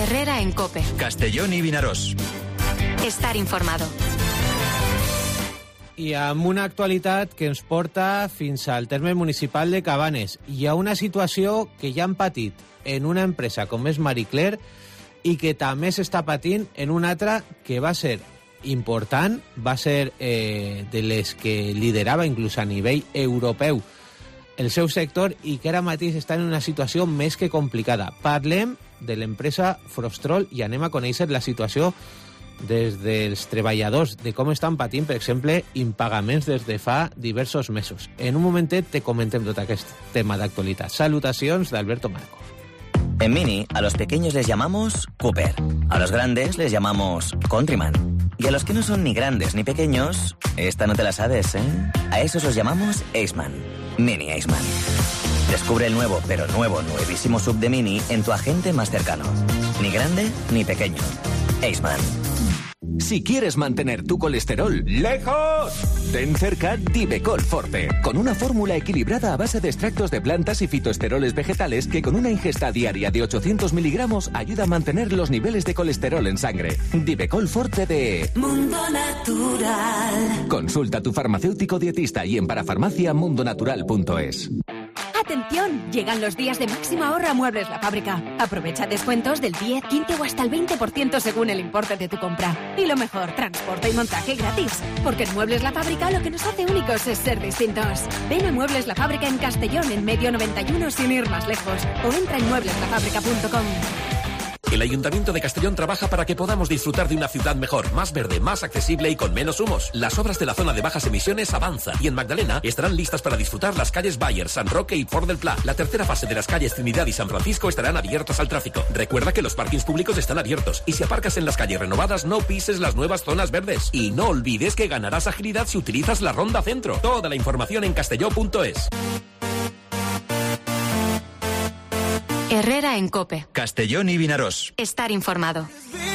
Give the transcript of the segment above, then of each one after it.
Herrera en COPE. Castellón i Vinaròs. Estar informado. I amb una actualitat que ens porta fins al terme municipal de Cabanes. Hi ha una situació que ja han patit en una empresa com és Marie Claire i que també s'està patint en una altra que va ser important, va ser de les que liderava inclús a nivell europeu el seu sector i que ara mateix està en una situació més que complicada. Parlem de l'empresa Frostrol i anem a conèixer la situació des dels treballadors, de com estan patint, per exemple, impagaments des de fa diversos mesos. En un momentet te comentem tot aquest tema d'actualitat. Salutacions d'Alberto Marco. En Mini, a los pequeños les llamamos Cooper, a los grandes les llamamos Countryman, y a los que no son ni grandes ni pequeños, esta no te la sabes, ¿eh? A esos los llamamos Aceman. Mini Aceman. Descubre el nuevo, pero nuevísimo sub de Mini en tu agente más cercano. Ni grande ni pequeño. Aceman. Si quieres mantener tu colesterol lejos, ten cerca Divecol Forte, con una fórmula equilibrada a base de extractos de plantas y fitoesteroles vegetales que con una ingesta diaria de 800 miligramos ayuda a mantener los niveles de colesterol en sangre. Divecol Forte de Mundo Natural. Consulta a tu farmacéutico dietista y en parafarmaciamundonatural.es. ¡Atención! Llegan los días de máximo ahorro a Muebles La Fábrica. Aprovecha descuentos del 10, 15 o hasta el 20% según el importe de tu compra. Y lo mejor, transporte y montaje gratis. Porque en Muebles La Fábrica lo que nos hace únicos es ser distintos. Ven a Muebles La Fábrica en Castellón, en Medio 91, sin ir más lejos. O entra en muebleslafábrica.com. El Ayuntamiento de Castellón trabaja para que podamos disfrutar de una ciudad mejor, más verde, más accesible y con menos humos. Las obras de la zona de bajas emisiones avanzan y en Magdalena estarán listas para disfrutar las calles Bayer, San Roque y Port del Pla. La tercera fase de las calles Trinidad y San Francisco estarán abiertas al tráfico. Recuerda que los parkings públicos están abiertos y si aparcas en las calles renovadas no pises las nuevas zonas verdes. Y no olvides que ganarás agilidad si utilizas la Ronda Centro. Toda la información en castelló.es. Herrera en COPE. Castellón i Vinaròs. Estar informado.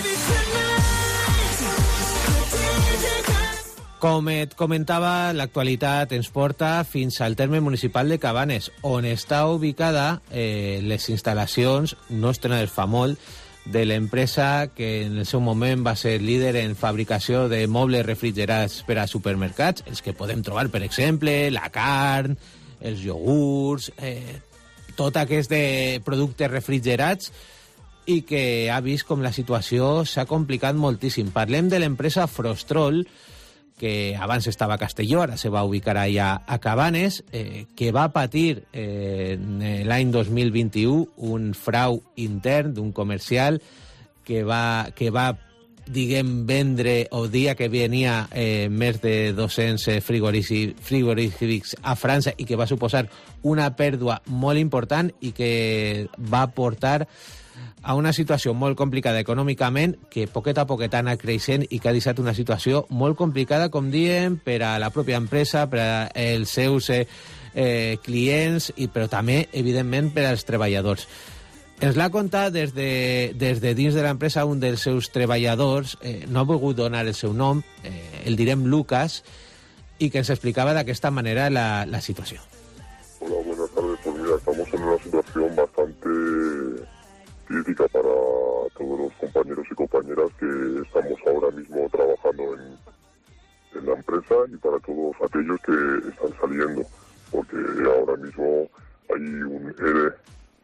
Com et comentava, l'actualitat ens porta fins al terme municipal de Cabanes, on està ubicada les instal·lacions, no estrenades fa molt, de l'empresa que en el seu moment va ser líder en fabricació de mobles refrigerats per a supermercats, els que podem trobar, per exemple, la carn, els iogurts, tot aquest de productes refrigerats i que ha vist com la situació s'ha complicat moltíssim. Parlem de l'empresa Frostrol, que abans estava a Castelló, ara se va ubicar allà a Cabanes, que va patir l'any 2021 un frau intern d'un comercial que va diguem, vendre o dia que venia més de 200 frigorífics a França i que va suposar una pèrdua molt important i que va portar a una situació molt complicada econòmicament que poquet a poquet ha anat creixent i que ha deixat una situació molt complicada, com diem, per a la pròpia empresa, per als seus clients, però també, evidentment, per als treballadors. Ens l'ha contat des de dins de l'empresa un dels seus treballadors, no ha volgut donar el seu nom, el direm Lucas, y que ens explicava d'aquesta manera la situació. Hola, buenas tardes. Pues mira, estamos en una situación bastante crítica para todos los compañeros y compañeras que estamos ahora mismo trabajando en la empresa y para todos aquellos que están saliendo, porque ahora mismo hay un ERE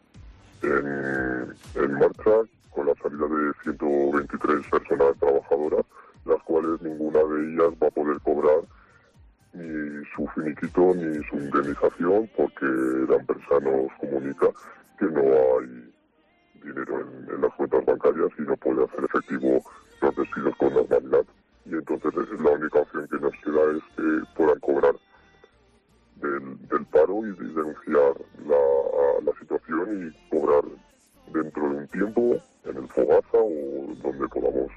en marcha con la salida de 123 personas trabajadoras, las cuales ninguna de ellas va a poder cobrar ni su finiquito ni su indemnización porque la empresa nos comunica que no hay dinero en las cuentas bancarias y no puede hacer efectivo los despidos con normalidad. Y entonces la única opción que nos queda es que puedan cobrar del paro y denunciar la situación y cobrar dentro de un tiempo en el Fogasa o donde podamos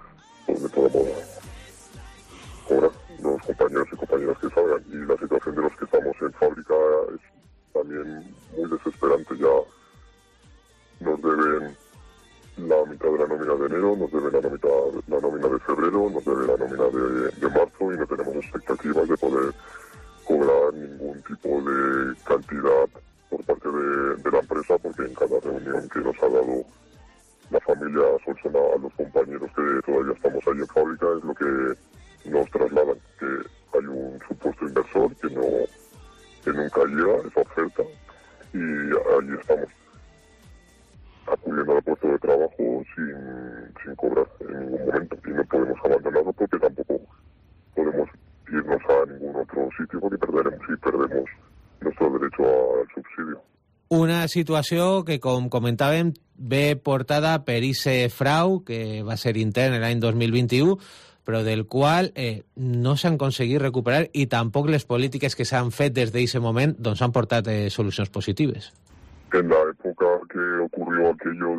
cobrar los compañeros y compañeras que salgan. Y la situación de los que estamos en fábrica es también muy desesperante. Ya nos deben la mitad de la nómina de enero, nos deben la nómina de febrero, nos deben la nómina de marzo y no tenemos expectativas de poder cobrar ningún tipo de cantidad por parte de la empresa porque en cada reunión que nos ha dado la familia Solsona, a los compañeros que todavía estamos ahí en fábrica, es lo que nos trasladan, que hay un supuesto inversor que nunca llega esa oferta, y ahí estamos, acudiendo al puesto de trabajo sin cobrar en ningún momento, y no podemos abandonarlo porque tampoco podemos irnos a ningún otro sitio porque perdemos nuestro derecho al subsidio. Una situació que, com comentàvem, ve portada per ese frau, que va ser intern l'any 2021, però del qual no s'han aconseguit recuperar, i tampoc les polítiques que s'han fet des d'aquest moment doncs han portat solucions positives. En la época que ocurrió aquello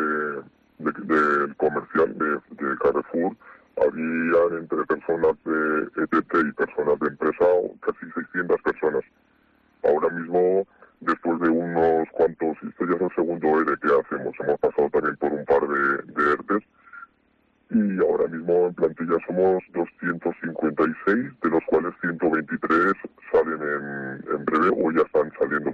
del comercial de Carrefour, había entre personas de ETT y personas de empresa casi 600 personas. Ahora mismo, después de unos cuantos, este ya es el segundo ERE que hacemos, hemos pasado también por un par de ERTES, y ahora mismo en plantilla somos 256, de los cuales 123 salen en breve, o ya están saliendo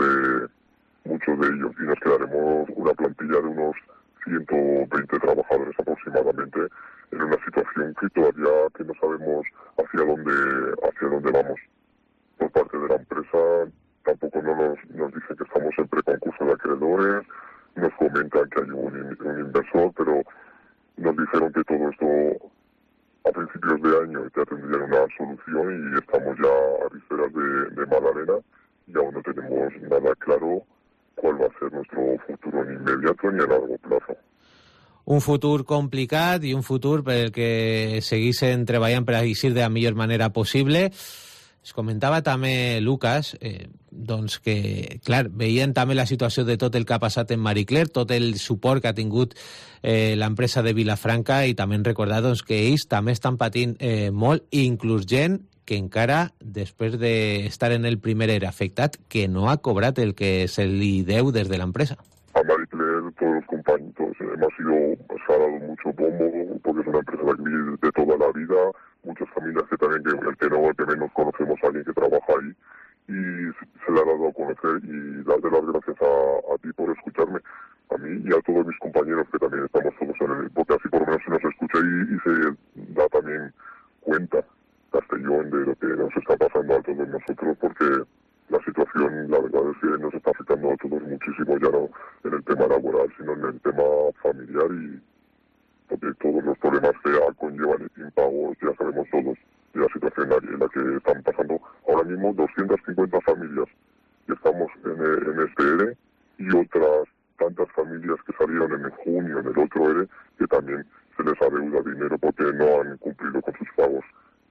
muchos de ellos, y nos quedaremos una plantilla de unos 120 trabajadores aproximadamente, en una situación que todavía que no sabemos hacia dónde vamos. Por parte de la empresa tampoco nos dicen que estamos en preconcurso de acreedores, nos comentan que hay un inversor, pero nos dijeron que todo esto a principios de año ya tendrían una solución, y estamos ya a vísperas de Magdalena y aún no tenemos nada claro cuál va a ser nuestro futuro, ni inmediato ni a largo plazo. Un futur complicat i un futur per el que seguissin treballant per eixir de la millor manera possible. Es comentava també, Lucas, doncs que, clar, veient també la situació de tot el que ha passat en Marie Claire, tot el suport que ha tingut l'empresa de Vilafranca, i també recordar doncs, que ells també estan patint molt, inclús gent que encara, després d'estar en el primer ERE afectat, que no ha cobrat el que se li deu des de l'empresa. A Marie Claire, todos los compañeros, se ha dado mucho bombo, porque es una empresa de aquí de toda la vida, muchas familias que también, el que menos conocemos a alguien que trabaja ahí, y se le ha dado a conocer, y darte las gracias a ti por escucharme, a mí y a todos mis compañeros que también estamos todos en el, porque así por lo menos se nos escucha y se da también cuenta Castellón de lo que nos está pasando a todos nosotros, porque la situación, la verdad es que nos está afectando a todos muchísimo, ya no en el tema laboral, sino en el tema familiar, y porque todos los problemas que conllevan impagos, ya sabemos todos, de la situación en la que están pasando ahora mismo 250 familias que estamos en este ERE, y otras tantas familias que salieron en el junio, en el otro ERE, que también se les adeuda dinero porque no han cumplido con sus pagos.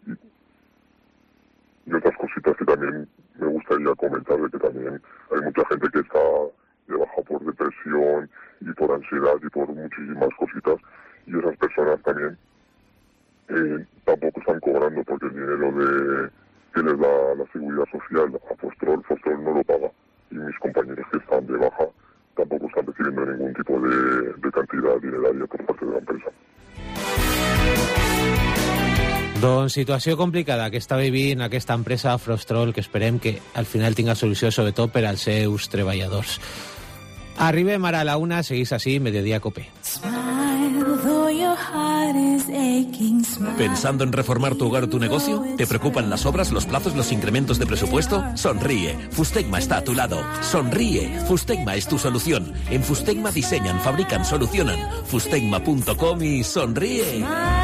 Y otras cositas que también me gustaría comentar, de que también hay mucha gente que está de baja por depresión y por ansiedad y por muchísimas cositas, y esas personas también tampoco están cobrando, porque el dinero que les da la Seguridad Social a Fostrol no lo paga, y mis compañeros que están de baja tampoco están recibiendo ningún tipo de cantidad dineraria por parte de la empresa. Doncs situació complicada que està vivint aquesta empresa Fostrol, que esperem que al final tinga solució, sobretot per als seus treballadors. Arribem ara a la una, seguís així, Mediodía Cope. ¿Pensando en reformar tu hogar o tu negocio? ¿Te preocupan las obras, los plazos, los incrementos de presupuesto? Sonríe, Fustegma está a tu lado. Sonríe, Fustegma es tu solución. En Fustegma diseñan, fabrican, solucionan. Fustegma.com y sonríe.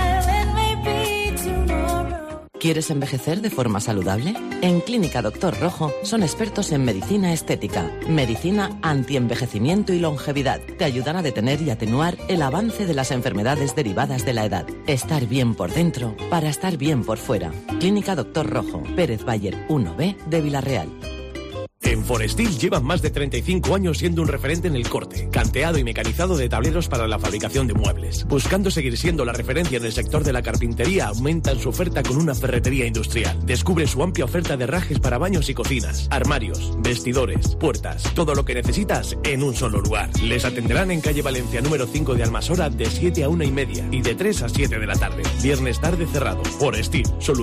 ¿Quieres envejecer de forma saludable? En Clínica Doctor Rojo son expertos en medicina estética, medicina antienvejecimiento y longevidad. Te ayudan a detener y atenuar el avance de las enfermedades derivadas de la edad. Estar bien por dentro para estar bien por fuera. Clínica Doctor Rojo, Pérez Bayer 1B de Villarreal. En Forestil llevan más de 35 años siendo un referente en el corte, canteado y mecanizado de tableros para la fabricación de muebles. Buscando seguir siendo la referencia en el sector de la carpintería, aumentan su oferta con una ferretería industrial. Descubre su amplia oferta de herrajes para baños y cocinas, armarios, vestidores, puertas, todo lo que necesitas en un solo lugar. Les atenderán en calle Valencia número 5 de Almasora de 7 a 1:30 y de 3 a 7 de la tarde. Viernes tarde cerrado. Forestil, solución